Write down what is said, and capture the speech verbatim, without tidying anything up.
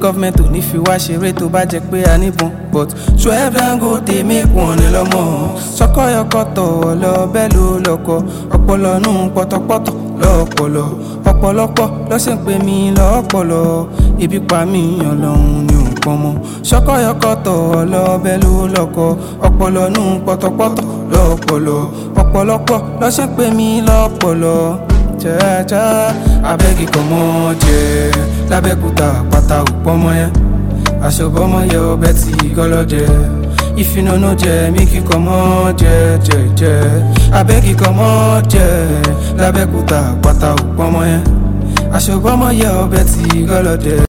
government ò ní fi wá ṣeré tó bá jẹ́ pé a níbọn but twelve Dangote make one ní lọ́mọ sọkọyọkọtọ̀ ọlọ́bẹ̀ ló lọ́kọ ọpọlọ nù pọ̀tọ̀pọ̀tọ̀ lọ́pọlọ ọ̀pọ̀lọpọ̀ lọ́sẹ̀ ń pè mí lọ́pọlọ ibi pa mí ọlọ́run ní nǹkan mọ́ sọkọyọkọtọ̀ ọlọ́bẹ̀ ló lọ́kọ ọpọlọ nù pọ̀tọ̀pọ̀tọ̀ lọ́pọlọ ọ̀pọ̀lọpọ̀ lọ́sẹ̀ ń pè mí lọ́pọlọ cha-cha abẹ́gi kọ̀mọ́ jẹ lábẹ́kúta pátá òpọ́mọ́ yẹn àṣọbọ́mọ́ yẹ ọbẹ̀ tí gọ́lọ́jẹ ìfinànà jẹ mí kíkọ́ mọ́ jẹ jẹ jẹ abẹ́gi kọ̀mọ́ jẹ lábẹ́kúta pátá òpọ́mọ́ yẹn àṣọbọ́mọ́ yẹ ọbẹ̀ tí gọ́lọ́jẹ.